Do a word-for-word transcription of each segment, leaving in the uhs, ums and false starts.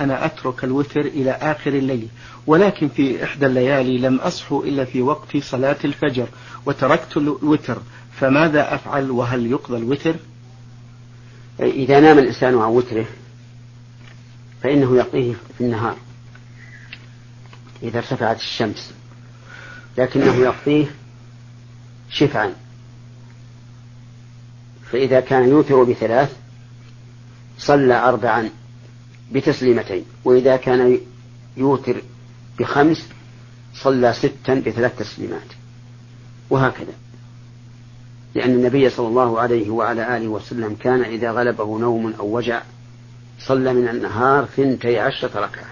أنا أترك الوتر إلى آخر الليل، ولكن في إحدى الليالي لم أصحو إلا في وقت صلاة الفجر وتركت الوتر، فماذا أفعل وهل يقضى الوتر؟ إذا نام الإنسان عن وتره فإنه يقضيه في النهار إذا ارتفعت الشمس، لكنه يقضيه شفعا. فإذا كان يوتر بثلاث صلى أربعا بتسليمتين، وإذا كان يوتر بخمس صلى ستا بثلاث تسليمات، وهكذا. لأن النبي صلى الله عليه وعلى آله وسلم كان إذا غلبه نوم أو وجع صلى من النهار ثنتي عشرة ركعة.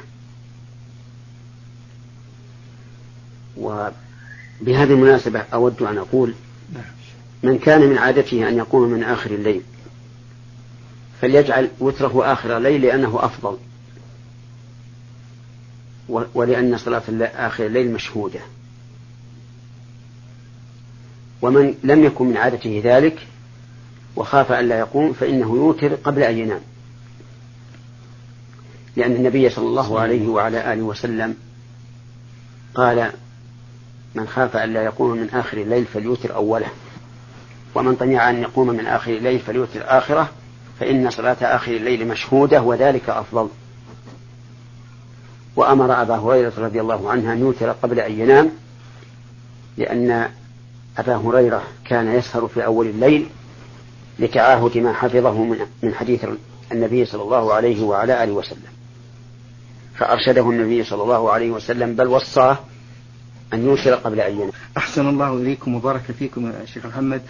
وبهذه المناسبة أود أن أقول من كان من عادته أن يقوم من آخر الليل فليجعل وتره آخر الليل لأنه أفضل، ولأن صلاة آخر الليل مشهودة. ومن لم يكن من عادته ذلك وخاف أن لا يقوم فإنه يوتر قبل أن ينام، لأن النبي صلى الله عليه وعلى آله وسلم قال من خاف أن لا يقوم من آخر الليل فليوتر أوله، ومن طمع أن يقوم من آخر الليل فليوتر آخره، فإن صلاة آخر الليل مشهودة وذلك أفضل. وأمر أبا هريرة رضي الله عنه أن يوتر قبل أن ينام، لأن أبا هريرة كان يسهر في أول الليل لتعاهد ما حفظه من حديث النبي صلى الله عليه وعلى آله وسلم، فأرشده النبي صلى الله عليه وسلم بل وصاه أن يوتر قبل أن ينام. أحسن الله إليكم وبارك فيكم يا شيخ محمد.